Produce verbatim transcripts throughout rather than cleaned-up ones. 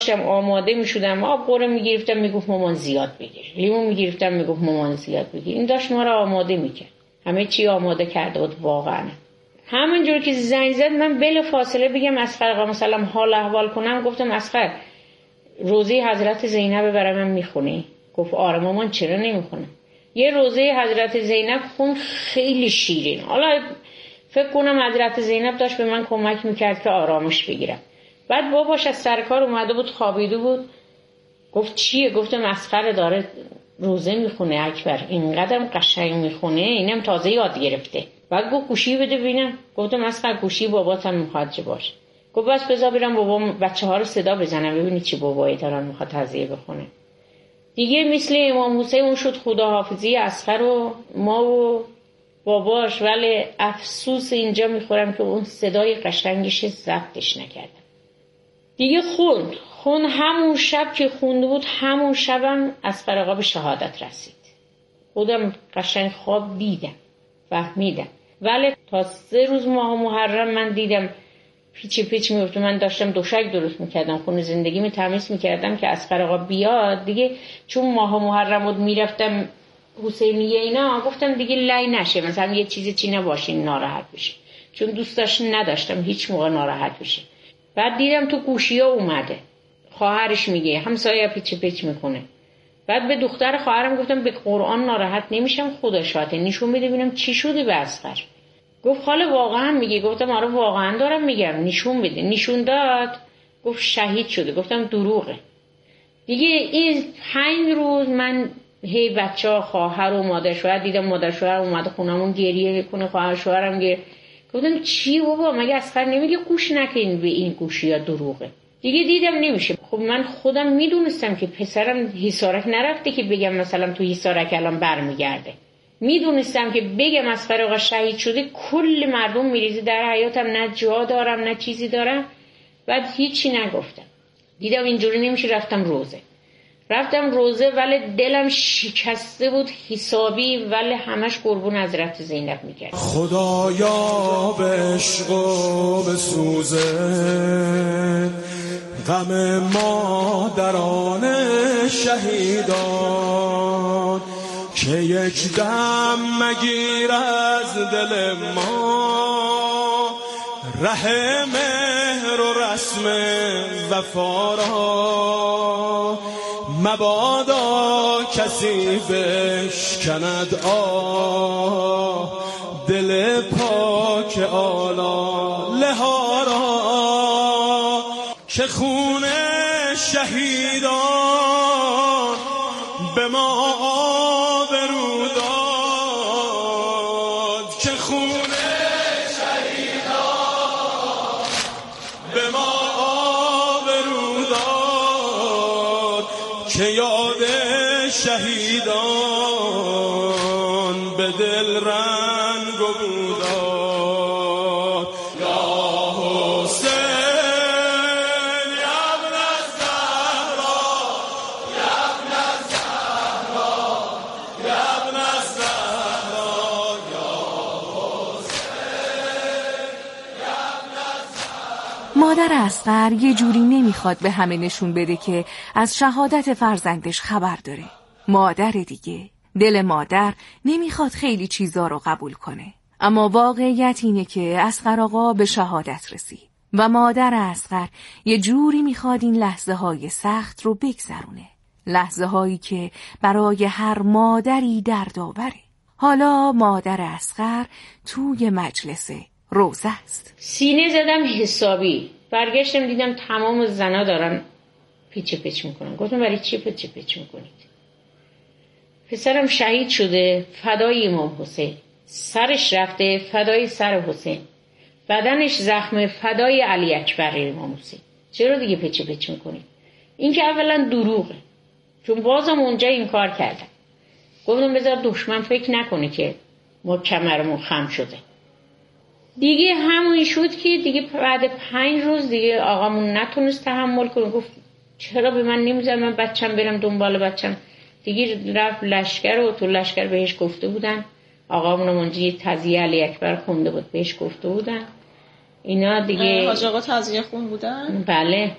داشتم آماده میشدم، آب قره میگرفتم میگفت مامان زیاد بگیر، لیمون میگرفتم میگفت مامان زیاد بگیر. این داشت ما رو آماده میکرد، همه چی آماده کرده بود. واقعا همونجور که زنگ زد من بلا فاصله بگم اصغر آقا مثلا حال احوال کنم، گفتم اصغر روزه حضرت زینب برای من میخونی؟ گفت آره مامان چرا نمیخونم. یه روزه حضرت زینب خون خیلی شیرین. حالا فکر کنم حضرت زینب داشت به من کمک میکرد که آرامش بگیرم. بعد باباش از سرکار اومده بود، خوابیده بود. گفت چیه؟ گفتم اصغر داره روزه میخونه اکبر، اینقدرم قشنگ میخونه، اینم تازه یاد گرفته. بعد گفت گوشی بده ببینم. گفتم اصغر گوشی باباتم میخواد چه باشه. گفت بس بذار برم بابا بچه ها رو صدا بزنم ببینی چی بابایی دارن میخواد تعزیه بخونه. دیگه مثل امام حسین شد خداحافظی اصغر و ما و باباش. ولی افسوس اینجا میخورم که اون صدای قشنگش ضبطش نکردم. دیگه خوند خون همون شب که خونده بود همون شبم اصغر آقا به شهادت رسید. خودم قشنگ خواب دیدم، فهمیدم. ولی تا سه روز ماه محرم من دیدم پیچ پیچ میفته. من داشتم دوشک درست میکردم، خونه زندگیمو تمیز میکردم که اصغر آقا بیاد دیگه. چون ماه محرم بود میرفتم حسینیه اینا، گفتم دیگه لای نشه مثلا یه چیزی چی نباشین ناراحت بشه، چون دوست داشت نداشتم هیچ موقع ناراحت بشه. بعد دیدم تو گوشیا اومده خواهرش میگه همسایه پیچ پیچ میکنه. بعد به دختر خواهرم گفتم به قرآن ناراحت نمیشم، خدا شاهده، نشون بده ببینم چی شده به اصغر. گفت خاله واقعا میگی؟ گفتم آره واقعا دارم میگم، نشون بده. نشون داد، گفت شهید شده. گفتم دروغه. دیگه این پنج روز من هی بچه ها خواهر و مادر شوهر دیدم، مادر شوهر اومده خونمون گریه میکنه، خواهر شوهرم گریه. گفتم چی بابا مگه اصغر نمیگه گوش نکن به این گوشی یا دروغه؟ دیگه دیدم نمیشه. خب من خودم میدونستم که پسرم حصارک نرفته که بگم مثلا تو حصارک الان برمیگرده. میدونستم که بگم اصغر آقا شهید شده کل مردم میریزه در حیاتم، نه جا دارم نه چیزی دارم. بعد هیچی نگفتم. دیدم اینجوری نمیشه، رفتم روزه. رفتم روزه ولی دلم شکسته بود حسابی، ولی همش قربون حضرت زینب میکرد. خدایا به عشق و به سوزه غم مادران شهیدان که یک دم مگیر از دل ما ره مهر و رسم وفا را، مبادا کسی بشکند آه دل پاک آلاله ها را، که خون شهیدان به ما آبرو داد، که خون شهیدان به ما آبرو داد، که یاد شهیدان به دل رنگ بوداد. یا حسین یا ابن الزهرا، یا ابن الزهرا، یا ابن الزهرا، یا حسین یا ابن الزهرا. مادر اصغر یه جوری نمیخواد به همه نشون بده که از شهادت فرزندش خبر داره. مادر دیگه، دل مادر نمیخواد خیلی چیزا رو قبول کنه. اما واقعیت اینه که اصغر آقا به شهادت رسید و مادر اصغر یه جوری میخواد این لحظه های سخت رو بگذرونه. لحظه هایی که برای هر مادری دردآوره. حالا مادر اصغر توی مجلس روزه است. سینه زدم حسابی، برگشتم دیدم تمام زنا دارن پیچ پیچ میکنن. گفتم برای چی پیچ پیچ میکنید؟ پسرم شهید شده فدای امام حسین، سرش رفته فدای سر حسین، بدنش زخم فدای علی اکبر امام حسین. چرا دیگه پیچ پیچ میکنید؟ این که اولا دروغه، چون بازم اونجا این کار کردن. گفتم بذار دشمن فکر نکنه که ما کمرمون خم شده. دیگه همون شد که دیگه بعد پنج روز دیگه آقامون نتونست تحمل کنه. گفت چرا به من نمیذاری من بچم برم دنبال بچم؟ دیگه رفت لشکر و تو لشکر بهش گفته بودن، آقامون اونجا تعزیه علی اکبر خونده بود بهش گفته بودن اینا دیگه. حاج آقا تعزیه خون بودن؟ بله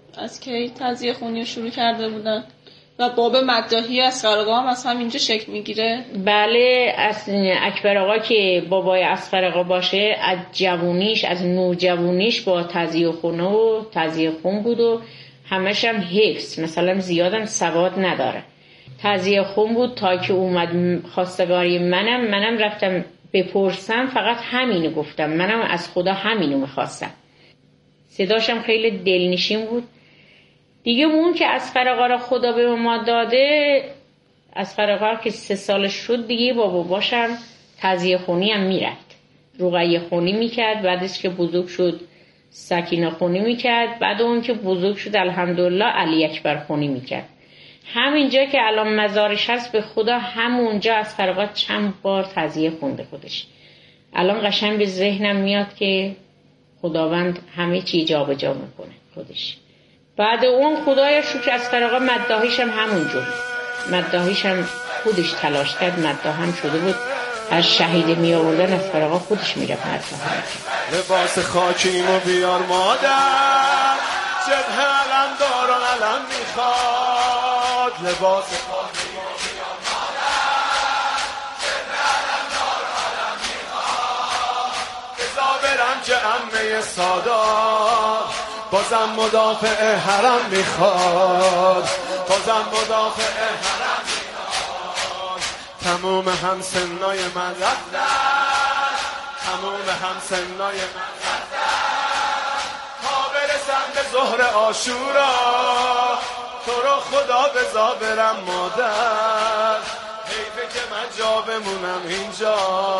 از کی تزیه خونی رو شروع کرده بودن و باب مداحی اصغر آقا هم از همینجا شکل میگیره؟ بله، از اکبر آقا که بابای اصغر آقا باشه، از جوونیش، از نوجوونیش با تزیه خونه و تزیه خون بود و همش هم حفظ، مثلا زیادم سواد نداره. تزیه خون بود تا که اومد خواستگاری منم منم رفتم بپرسم، فقط همینو گفتم، منم از خدا همینو میخواستم. صداشم خیلی دلنشین بود دیگه. اون که اصغر آقا را خدا به ما داده، اصغر آقا که سه سالش شد دیگه با باباشم تزیه خونی هم میرفت، رقیه خونی میکرد. بعدش که بزرگ شد سکینه خونی میکرد. بعد اون که بزرگ شد الحمدلله علی اکبر خونی میکرد. همینجا که الان مزارش هست به خدا همونجا اصغر آقا چند بار تزیه خونده خودش. الان قشنگ به ذهنم میاد که خداوند همه چی جا به جا میکنه خودش. بعد اون خدایا شکر اصغر آقا مداحیش هم همونجور، مداحیش هم خودش تلاش کرد، مداح هم شده بود. از شهید می آوردن اصغر آقا خودش میره مداح. لباس خاکیمو بیار مادر، جبه علم دار و علم میخواد. لباس خاکیمو بیار مادر، جبه علم دار و علم میخواد. بزا برم که عمه سادات بازم مدافع حرم میخواد، بازم مدافع حرم میخواد. تموم همسنای من رفتن، تموم همسنای من رفتن، تا برسم به ظهر عاشورا تو رو خدا بزا برم مادر. حیفه که من جا بمونم اینجا.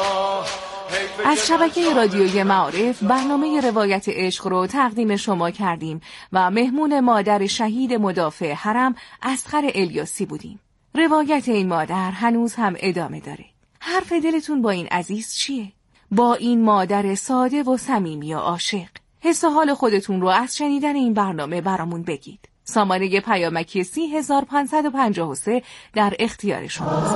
از شبکه رادیویی معارف برنامه روایت عشق رو تقدیم شما کردیم و مهمون مادر شهید مدافع حرم اصغر الیاسی بودیم. روایت این مادر هنوز هم ادامه داره. حرف دلتون با این عزیز چیه؟ با این مادر ساده و صمیمی و عاشق. حس و حال خودتون رو از شنیدن این برنامه برامون بگید. سامانه پیامکی سی هزار پانصد و پنجاه و سه در اختیار شماست.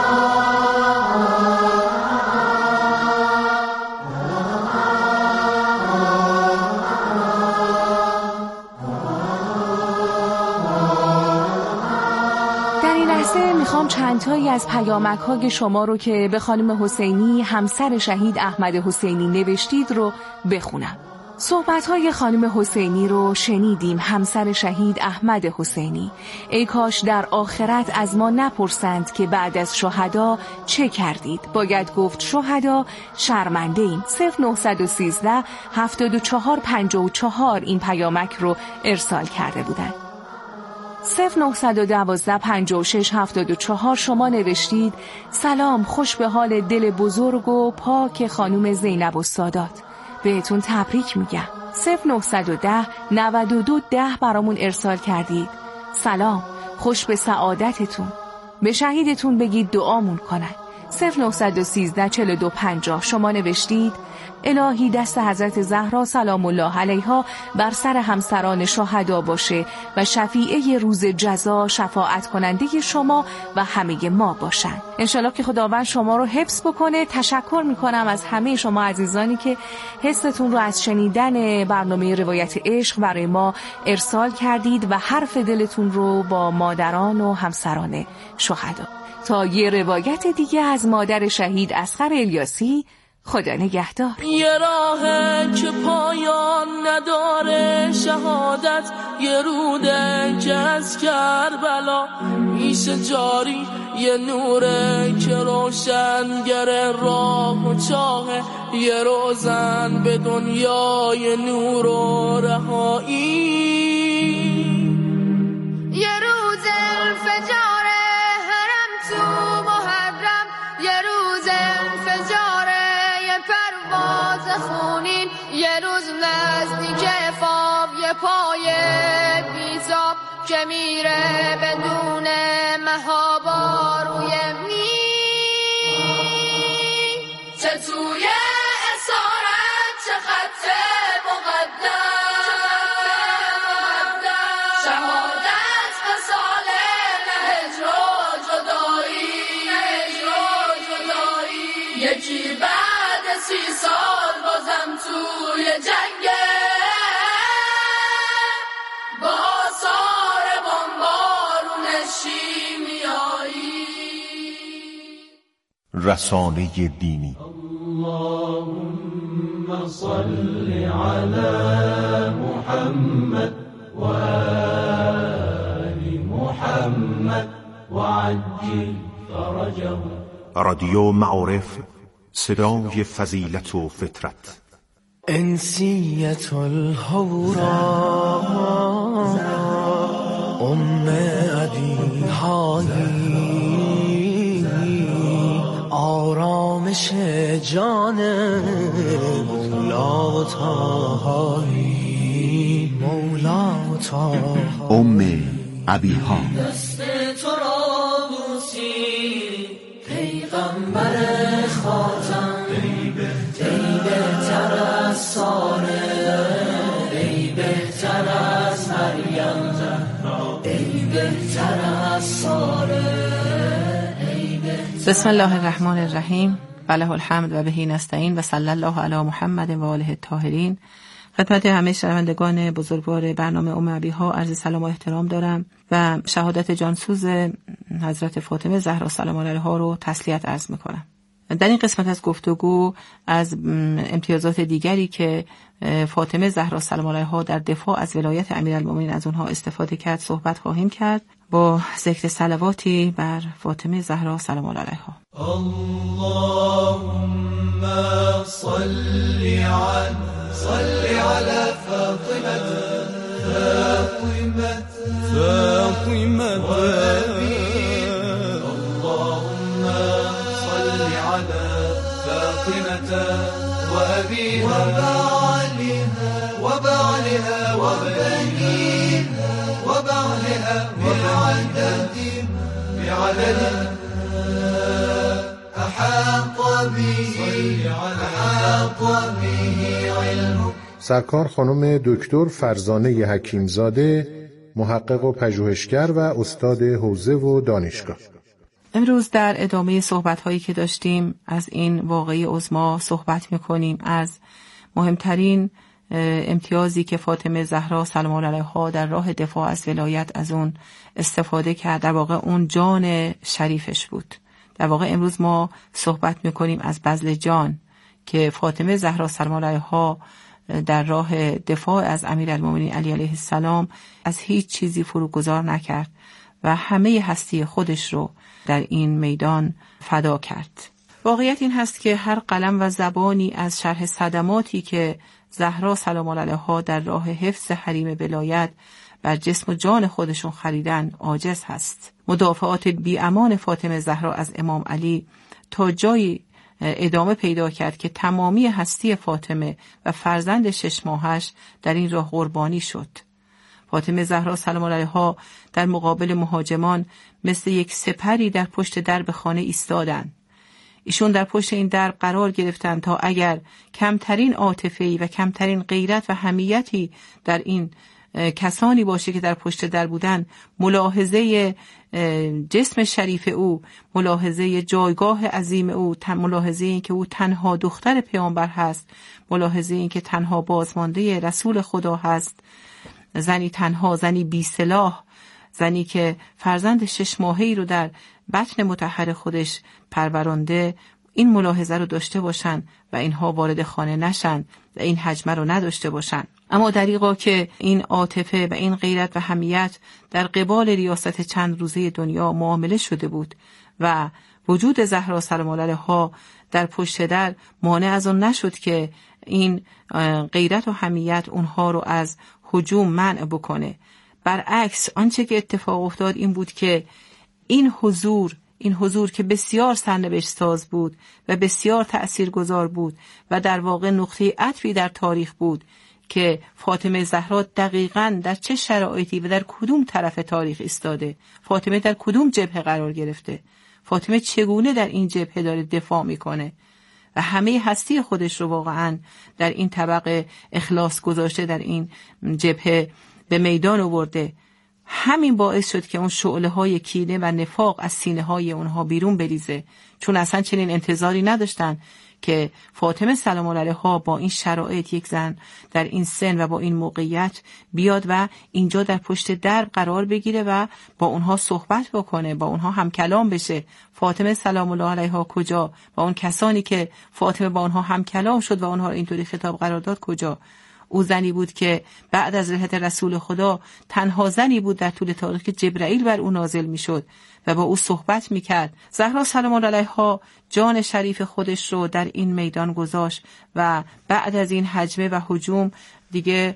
میخوام چندتایی از پیامک‌های شما رو که به خانم حسینی همسر شهید احمد حسینی نوشتید رو بخونم. صحبت‌های خانم حسینی رو شنیدیم. همسر شهید احمد حسینی: ای کاش در آخرت از ما نپرسند که بعد از شهدا چه کردید. باید گفت شهدا شرمنده ایم. صفر نه یک سه هفتاد و چهار پنجاه و چهار این پیامک رو ارسال کرده بودند. صفر نه یک دو پنجاه و شش هفتاد و چهار شما نوشتید: سلام، خوش به حال دل بزرگ و پاک خانم زینب السادات، بهتون تبریک میگم. صفر نه یک صفر نود و دو ده برامون ارسال کردید: سلام، خوش به سعادتتون، به شهیدتون بگید دعامون کنن. صفر نه یک سه چهار دو پنجاه شما نوشتید: الهی دست حضرت زهرا سلام الله علیها بر سر همسران شهدا باشه و شفیعه روز جزا شفاعت کننده شما و همه ما باشن. انشالله که خداوند شما رو حفظ بکنه. تشکر میکنم از همه شما عزیزانی که حستون رو از شنیدن برنامه روایت عشق برای ما ارسال کردید و حرف دلتون رو با مادران و همسران شهدا. تا یه روایت دیگه از مادر شهید اصغر الیاسی، خدا نگهدار. یه راهه که پایان نداره شهادت، یه روده که از کربلا میشه جاری، یه نوره که روشنگر راه و چاهه، یه روزن به دنیای نور و رهایی، یه روز انفجار حرم تو محرم، یه روز انفجار پرواز خونین، یه روز نزدیک فاب یه پای بیتاب که میره بدون مهابا روی می چه توی اسارت چه خط مقدم، شهادت به سال هجر و جدایی، یکی بعد سی سال بازم توی جنگه با چی میایی؟ رسانه دینی. اللهم صل علی محمد و آل محمد و عجل فرجه. رادیو معارف، صدای فضیلت و فطرت. انسیت الهورا ام ابی هایی، آرامش جان مولا و طاهایی، مولا و طاهایی. ام ابی ها دست تو را بوسی پیغمبر خاتم، ای بهتر از ساره، ای بهتر از مریم زهرا، ای بهتر از ساره. بسم الله الرحمن الرحیم و له الحمد و بهی نستعین و صلی الله علی محمد و آله الطاهرین. خدمت همه شنوندگان بزرگوار برنامه ام ابی ها عرض سلام و احترام دارم و شهادت جانسوز حضرت فاطمه زهرا سلام الله علیها رو تسلیت عرض میکنم. در این قسمت از گفتگو از امتیازات دیگری که فاطمه زهرا سلام الله علیها در دفاع از ولایت امیرالمومنین از اونها استفاده کرد صحبت خواهیم کرد با ذکر صلواتی بر فاطمه زهرا سلام الله علیها. اللهم صل علی صل علی فاطمه فاطمه فاطمه اللهم صل علی فاطمه وأبيها وبعلها وبعلها وبنيها وبعلها بعدد بعدد أحاط به أحاط به علمك. سرکار خانم دکتر فرزانه حکیمزاده، محقق و پژوهشگر و استاد حوزه و دانشگاه. امروز در ادامه صحبت‌هایی که داشتیم از این واقعه عظما صحبت می‌کنیم، از مهمترین امتیازی که فاطمه زهرا سلام الله علیها در راه دفاع از ولایت از اون استفاده کرد. در واقع اون جان شریفش بود. در واقع امروز ما صحبت می‌کنیم از بذل جان که فاطمه زهرا سلام الله علیها در راه دفاع از امیرالمومنین علی علیه السلام از هیچ چیزی فروگذار نکرد و همه هستی خودش رو در این میدان فدا کرد. واقعیت این هست که هر قلم و زبانی از شرح صدماتی که زهرا سلام الله علیها در راه حفظ حریم ولایت بر جسم و جان خودشون خریدن عاجز هست. مدافعات بی امان فاطمه زهرا از امام علی تا جایی ادامه پیدا کرد که تمامی هستی فاطمه و فرزند شش ماهش در این راه قربانی شد. فاطمه زهرا سلام الله علیها در مقابل مهاجمان مثل یک سپری در پشت درب خانه ایستادند. ایشون در پشت این درب قرار گرفتند تا اگر کمترین عاطفه‌ای و کمترین غیرت و حمیتی در این کسانی باشه که در پشت در بودن، ملاحظه جسم شریف او، ملاحظه جایگاه عظیم او، ملاحظه این که او تنها دختر پیامبر هست، ملاحظه این که تنها بازمانده رسول خدا هست، زنی تنها، زنی بی سلاح، زنی که فرزند شش ماهه‌ای رو در بطن مطهر خودش پرورانده، این ملاحظه رو داشته باشن و اینها وارد خانه نشن و این حجمه رو نداشته باشن. اما دریغا که این عاطفه و این غیرت و حمیت در قبال ریاست چند روزه دنیا معامله شده بود و وجود زهرا سلام الله علیها در پشت در مانع از اون نشد که این غیرت و حمیت اونها رو از هجوم منع بکنه. برعکس آنچه که اتفاق افتاد این بود که این حضور این حضور که بسیار سرنوشت ساز بود و بسیار تأثیرگذار بود و در واقع نقطه عطفی در تاریخ بود که فاطمه زهرا دقیقاً در چه شرایطی و در کدوم طرف تاریخ ایستاده، فاطمه در کدوم جبهه قرار گرفته، فاطمه چگونه در این جبهه داره دفاع میکنه و همه هستی خودش رو واقعاً در این طبقه اخلاص گذاشته، در این جبهه به میدان آورده. همین باعث شد که اون شعله های کینه و نفاق از سینه های اونها بیرون بریزه، چون اصلا چنین انتظاری نداشتن که فاطمه سلام الله علیها با این شرایط، یک زن در این سن و با این موقعیت بیاد و اینجا در پشت درب قرار بگیره و با اونها صحبت بکنه، با اونها هم کلام بشه. فاطمه سلام الله علیها کجا؟ با اون کسانی که فاطمه با اونها هم کلام شد و اونها اینطوری خطاب قرار داد کجا؟ او زنی بود که بعد از رحلت رسول خدا تنها زنی بود در طول تاریخ که جبرائیل بر او نازل میشد و با او صحبت میکرد. زهرا سلام الله علیها جان شریف خودش رو در این میدان گذاشت و بعد از این هجمه و هجوم دیگه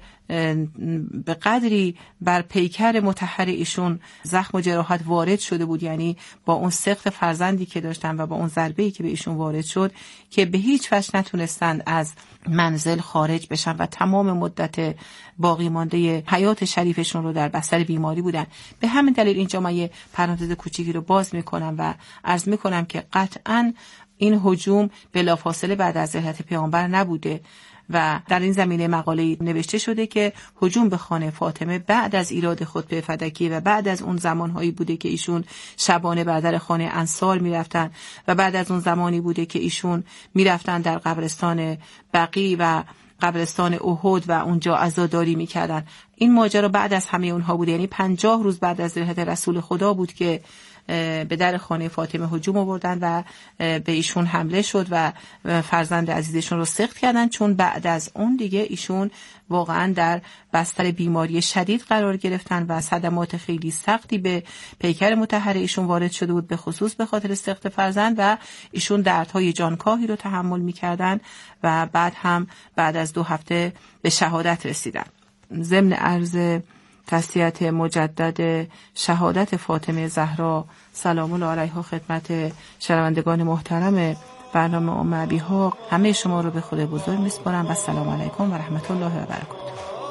به قدری بر پیکر مطهر ایشون زخم و جراحت وارد شده بود، یعنی با اون سقط فرزندی که داشتن و با اون ضربه‌ای که به ایشون وارد شد که به هیچ وجه نتونستند از منزل خارج بشن و تمام مدت باقی مانده حیات شریفشون رو در بستر بیماری بودن. به همین دلیل اینجا من یه پرانتز کوچیکی رو باز میکنم و عرض میکنم که قطعاً این هجوم بلافاصله بعد از رحلت پیامبر نبوده و در این زمینه مقاله نوشته شده که هجوم به خانه فاطمه بعد از ایراد خطبه فدکی و بعد از اون زمانهایی بوده که ایشون شبانه بر در خانه انصار میرفتن و بعد از اون زمانی بوده که ایشون میرفتن در قبرستان بقیع و قبرستان احد و اونجا عزاداری میکردن. این ماجرا بعد از همه اونها بوده، یعنی پنجاه روز بعد از رحلت رسول خدا بود که به در خانه فاطمه هجوم آوردن و به ایشون حمله شد و فرزند عزیزشون رو سقط کردن، چون بعد از اون دیگه ایشون واقعا در بستر بیماری شدید قرار گرفتن و صدمات خیلی سختی به پیکر مطهر ایشون وارد شده بود، به خصوص به خاطر سقط فرزند، و ایشون دردهای جانکاهی رو تحمل می‌کردن و بعد هم بعد از دو هفته به شهادت رسیدن. ضمن عرض تسلیت مجدد شهادت فاطمه زهرا سلام الله علیها خدمت شنوندگان محترم برنامه ام ابیها، همه شما رو به خدا بزرگ میسپارم و السلام علیکم و رحمت الله و برکاته.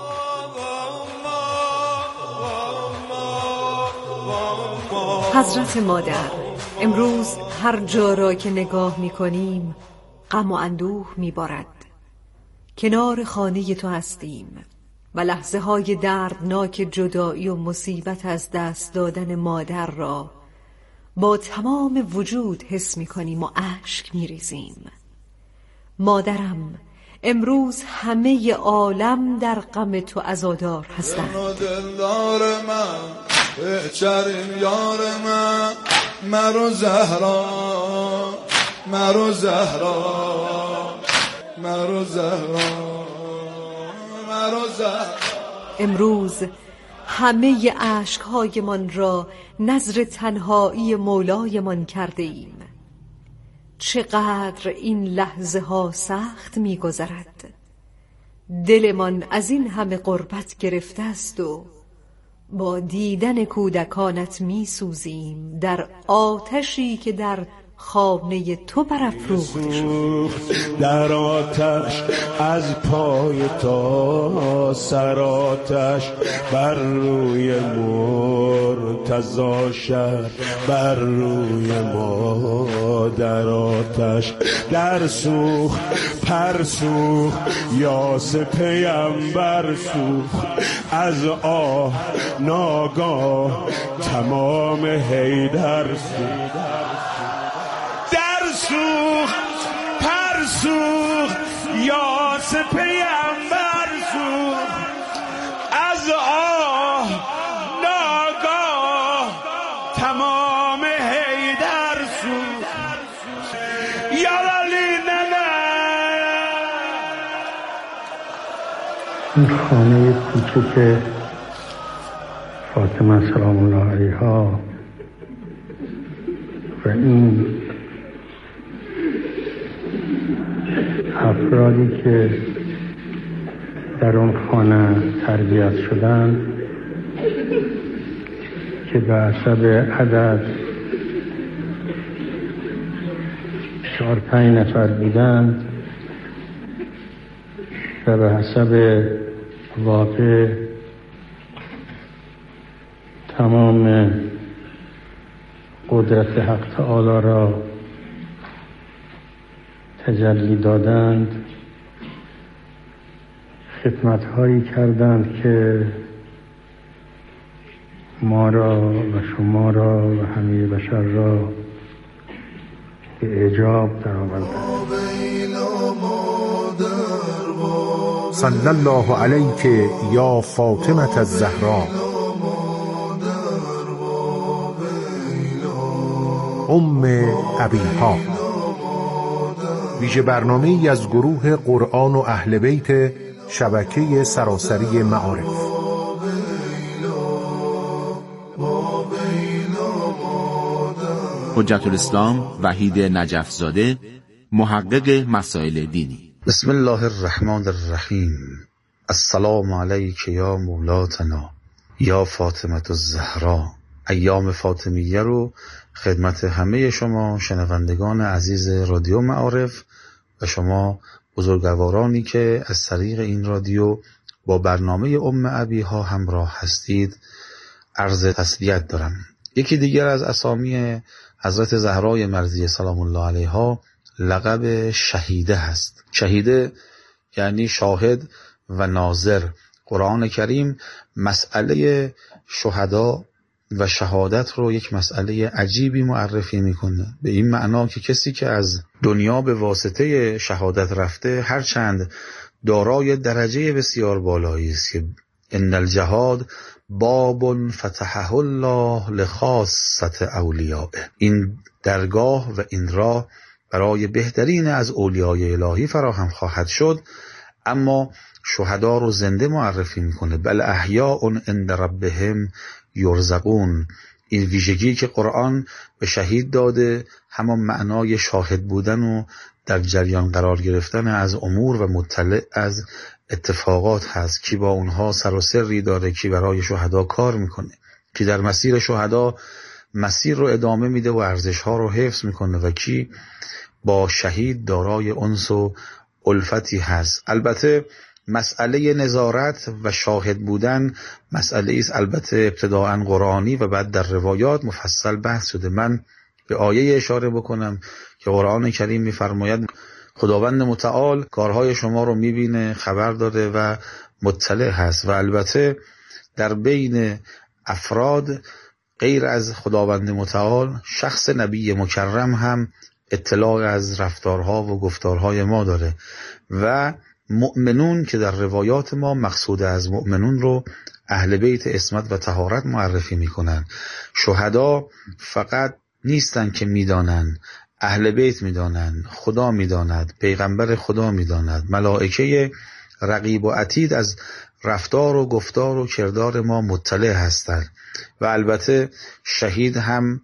حضرت مادر، امروز هر جا را که نگاه میکنیم غم و اندوه میبارد. کنار خانه تو هستیم و لحظه های دردناک جدایی و مصیبت از دست دادن مادر را با تمام وجود حس می کنیم و اشک می ریزیم. مادرم، امروز همه عالم در غم تو عزادار هستند. دلدار من، بچرین یار من، مرو زهرا، مرو زهرا، مرو زهرا، امروز همه اشک‌هایمان را نذر تنهایی مولایمان کرده ایم. چقدر این لحظه ها سخت می گذرد. دلمان از این همه غربت گرفته است و با دیدن کودکانت می سوزیم در آتشی که در خانه تو برافروخته شد. در آتش از پای تا سر آتش بر روی مرتضی شهر، بر روی ما در آتش در سوخت پر سوخت یاس پیمبر سوخت، از آه ناگاه تمام حیدر سوخت، سوخت پر سوخت یاس پیمبر سوخت، از آه ناگاه تمام حیدر سوخت. یا ولی ننه این خانه کوچک فاطمه سلام الله علیها و این افرادی که در اون خانه تربیت شدن که به حسب عدد چهار پنج نفر بودن و به حسب واقع تمام قدرت حق تعالی را تجلی دادند، خدمت هایی کردند که ما را و شما را و همه بشر را به اعجاب در آوردند. صلی الله علیک یا فاطمه الزهرا ام ابیها. ویژه برنامه ای از گروه قرآن و اهل بیت شبکه سراسری معارف. حجت الاسلام وحید نجف زاده، محقق مسائل دینی. بسم الله الرحمن الرحیم. السلام علیک یا مولاتنا یا فاطمه الزهرا. ایام فاطمیه رو خدمت همه شما شنوندگان عزیز رادیو معارف و شما بزرگوارانی که از طریق این رادیو با برنامه ام ابیها همراه هستید عرض تسلیت دارم. یکی دیگر از اسامی حضرت زهرای مرضیه سلام الله علیها لقب شهیده هست. شهیده یعنی شاهد و ناظر. قرآن کریم مسئله شهدا و شهادت رو یک مسئله عجیبی معرفی میکنه، به این معنا که کسی که از دنیا به واسطه شهادت رفته هرچند دارای درجه بسیار بالایی است که ان الجهاد باب فتحه الله لخاصة اولیائه، این درگاه و این راه برای بهترین از اولیای الهی فراهم خواهد شد، اما شهدا رو زنده معرفی میکنه. بل احیاء عند ربهم یرزقون. این ویژگی که قرآن به شهید داده همان معنای شاهد بودن و در جریان قرار گرفتن از امور و مطلع از اتفاقات هست. کی با اونها سر و سری داره، کی برای شهدا کار میکنه، کی در مسیر شهدا مسیر رو ادامه میده و ارزش ها رو حفظ میکنه و کی با شهید دارای انس و الفتی هست. البته مسئله نظارت و شاهد بودن مسئله است البته ابتداءً قرآنی و بعد در روایات مفصل بحث شده. من به آیه اشاره بکنم که قرآن کریم می‌فرماید خداوند متعال کارهای شما رو می‌بینه، خبر داره و مطلع هست. و البته در بین افراد غیر از خداوند متعال شخص نبی مکرم هم اطلاع از رفتارها و گفتارهای ما داره و مؤمنون که در روایات ما مقصود از مؤمنون رو اهل بیت عصمت و طهارت معرفی میکنن. شهدا فقط نیستن که میدانن، اهل بیت میدانن، خدا میداند، پیغمبر خدا میداند، ملائکه رقیب و عتید از رفتار و گفتار و کردار ما مطلع هستند. و البته شهید هم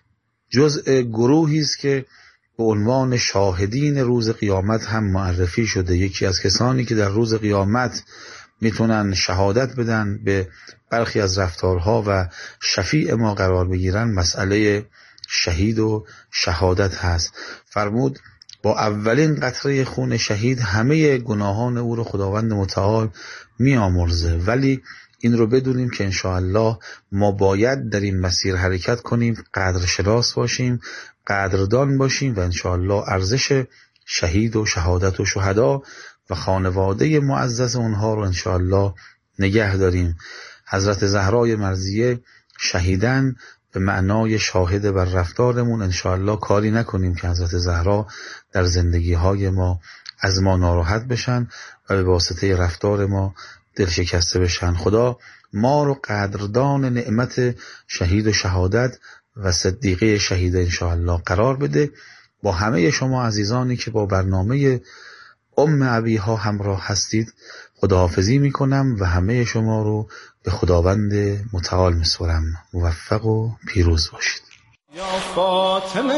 جزء گروهی است که به عنوان شاهدین روز قیامت هم معرفی شده. یکی از کسانی که در روز قیامت میتونن شهادت بدن به برخی از رفتارها و شفیع ما قرار بگیرن مسئله شهید و شهادت هست. فرمود با اولین قطره خون شهید همه گناهان او رو خداوند متعال میامرزه، ولی این رو بدونیم که انشاءالله ما باید در این مسیر حرکت کنیم، قدرشناس باشیم، قدردان باشیم و انشاءالله ارزش شهید و شهادت و شهدا و خانواده معزز اونها رو انشاءالله نگه داریم. حضرت زهرای مرضیه شهیدن به معنای شاهد بر رفتارمون. انشاءالله کاری نکنیم که حضرت زهرا در زندگی های ما از ما ناراحت بشن و به واسطه رفتار ما دل شکسته بشن. خدا ما رو قدردان نعمت شهید و شهادت و صدیقه شهید انشاءالله قرار بده. با همه شما عزیزانی که با برنامه ام ابیها همراه هستید خداحافظی میکنم و همه شما رو به خداوند متعال میسپارم. موفق و پیروز باشید. یا فاطمه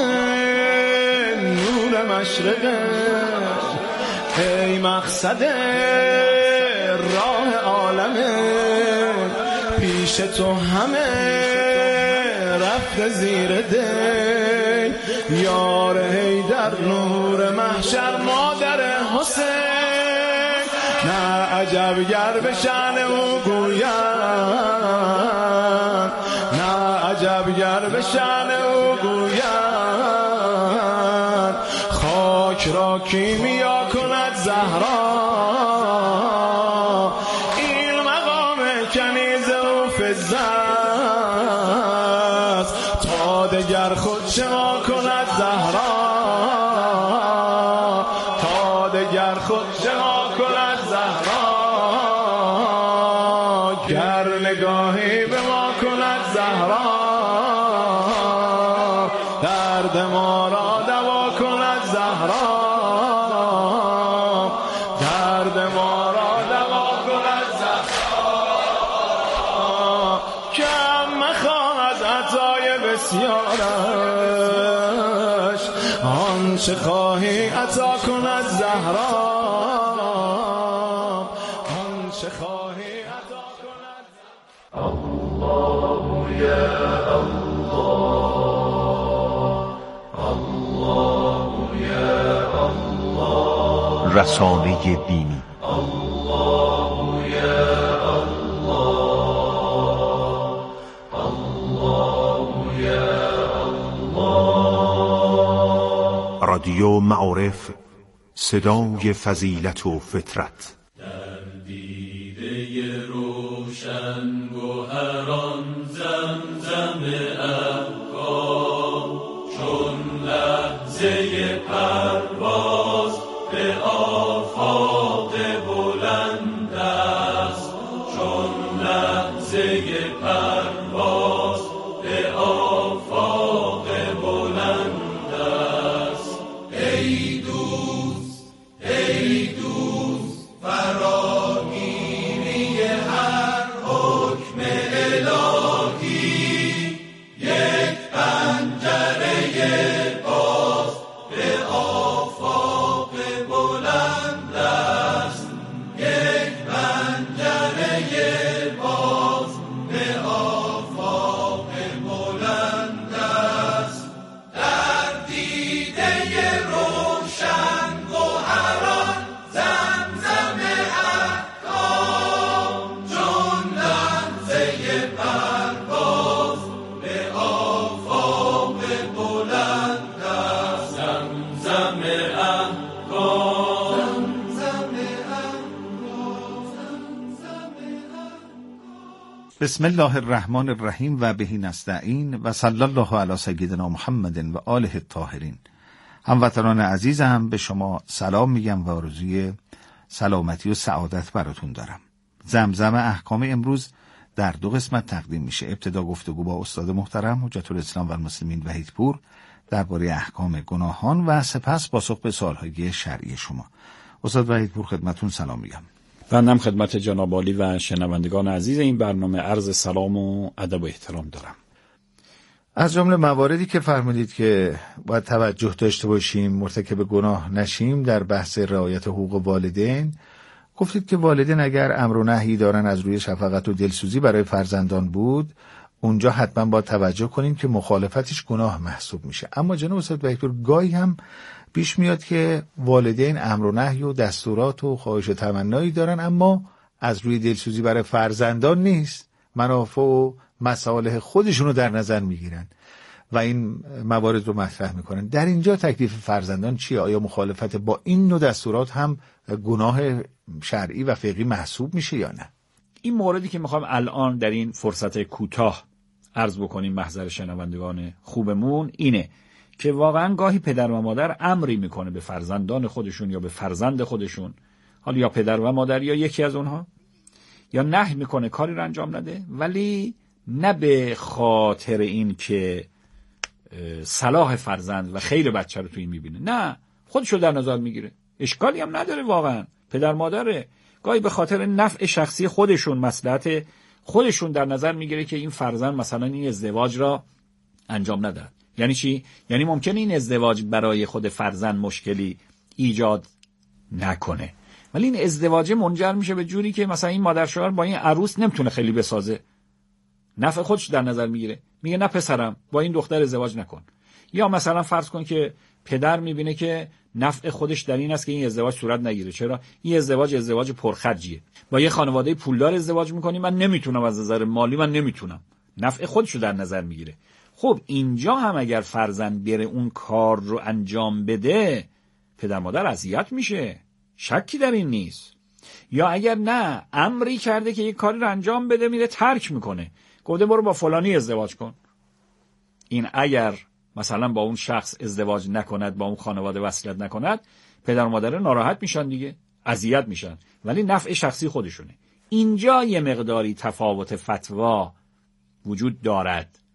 نور مشرقه، ای مقصد راه عالمه، پیش تو همه رفت زیر دل، یار حیدر نور محشر مادر حسین، نه عجب گر به شأن او گویند، نه عجب گر به شأن او گویند، خاک را کیمیا کند زهرا، این مقام کنیز و فضه است، تا دگر خود شما کند زهرا، درد ما را دوا کند زهرا، درد ما را دوا کند زهرا، کم مخواهد عطای بسیارش، آنچه خواهی عطا کند زهرا، آنچه خواهی عطا کند. الله یا رسانه دینی الله یا الله، الله یا الله. رادیو معارف، صدای فضیلت و فطرت. در دیده روشن گوهران زمزم افکار، چون لحظه پرواز به آفاق بلند است، چون لحظه پرواز به آفاق بلند است. ای دوست ای دوست فراگیری هر حکم الهی، یک پنجره باز به آفاق بلند است، یک پنجره باز به آفاق بلند است. در دیده روشن گوهران زمزم احکام، چون لحظه پرواز به آفاق بلند است. زمزم احکام، زمزم بسم الله الرحمن الرحیم و بهی نستعین و صلی الله علی سیدنا محمد و آله الطاهرین. هموطنان عزیزم، به شما سلام میگم و آرزوی سلامتی و سعادت براتون دارم. زمزم احکام امروز در دو قسمت تقدیم میشه. ابتدا گفتگو با استاد محترم حجت الاسلام و المسلمین وحیدپور درباره احکام گناهان و سپس پاسخ به سوالهای شرعی شما. استاد وحیدپور خدمتون سلام میگم. بنده خدمت جناب عالی و شنوندگان عزیز این برنامه عرض سلام و ادب و احترام دارم. از جمله مواردی که فرمودید که باید توجه داشته باشیم مرتکب گناه نشیم در بحث رعایت حقوق والدین، گفتید که والدین اگر امر و نهی دارن از روی شفقت و دلسوزی برای فرزندان بود، اونجا حتما باید توجه کنیم که مخالفتش گناه محسوب میشه. اما جناب استاد وحیدپور، گاهی هم پیش میاد که والدین امر و نهی و دستورات و خواهش و تمنایی دارن اما از روی دلسوزی برای فرزندان نیست، منافع و مصالح خودشونو در نظر میگیرن و این موارد رو مطرح میکنن. در اینجا تکلیف فرزندان چیه؟ آیا مخالفت با این نوع دستورات هم گناه شرعی و فقهی محسوب میشه یا نه؟ این موردی که میخوام الان در این فرصت کوتاه عرض بکنیم محضر شنوندگان خوبمون اینه که واقعا گاهی پدر و مادر امری میکنه به فرزندان خودشون یا به فرزند خودشون، حالا یا پدر و مادر یا یکی از اونها، یا نهی میکنه کاری رو انجام نده، ولی نه به خاطر این که صلاح فرزند و خیر بچه رو توی این میبینه، نه، خودشو در نظر میگیره، اشکالی هم نداره. واقعا پدر مادره گاهی به خاطر نفع شخصی خودشون، مصلحت خودشون در نظر میگیره که این فرزند مثلا این ازدواج را انجام ندهد. یعنی چی؟ یعنی ممکنه این ازدواج برای خود فرزند مشکلی ایجاد نکنه، ولی این ازدواج منجر میشه به جوری که مثلا این مادر شوهر با این عروس نمیتونه خیلی بسازه، نفع خودش در نظر میگیره، میگه نه پسرم با این دختر ازدواج نکن. یا مثلا فرض کن که پدر میبینه که نفع خودش در این است که این ازدواج صورت نگیره. چرا؟ این ازدواج ازدواج پرخرجیه، با یه خانواده پولدار ازدواج میکنی، من نمیتونم از نظر مالی، من نمیتونم، نفع خودشو در نظر میگیره. خب اینجا هم اگر فرزند بره اون کار رو انجام بده، پدر مادر اذیت میشه، شکی در این نیست. یا اگر نه امری کرده که یک کاری رو انجام بده، میره ترک میکنه، گفته برو با فلانی ازدواج کن. این اگر مثلا با اون شخص ازدواج نکند، با اون خانواده وصلت نکند، پدر و مادر ناراحت میشن دیگه، اذیت میشن، ولی نفع شخصی خودشونه. اینجا یه مقداری تفاوت فتوا وجود دارد.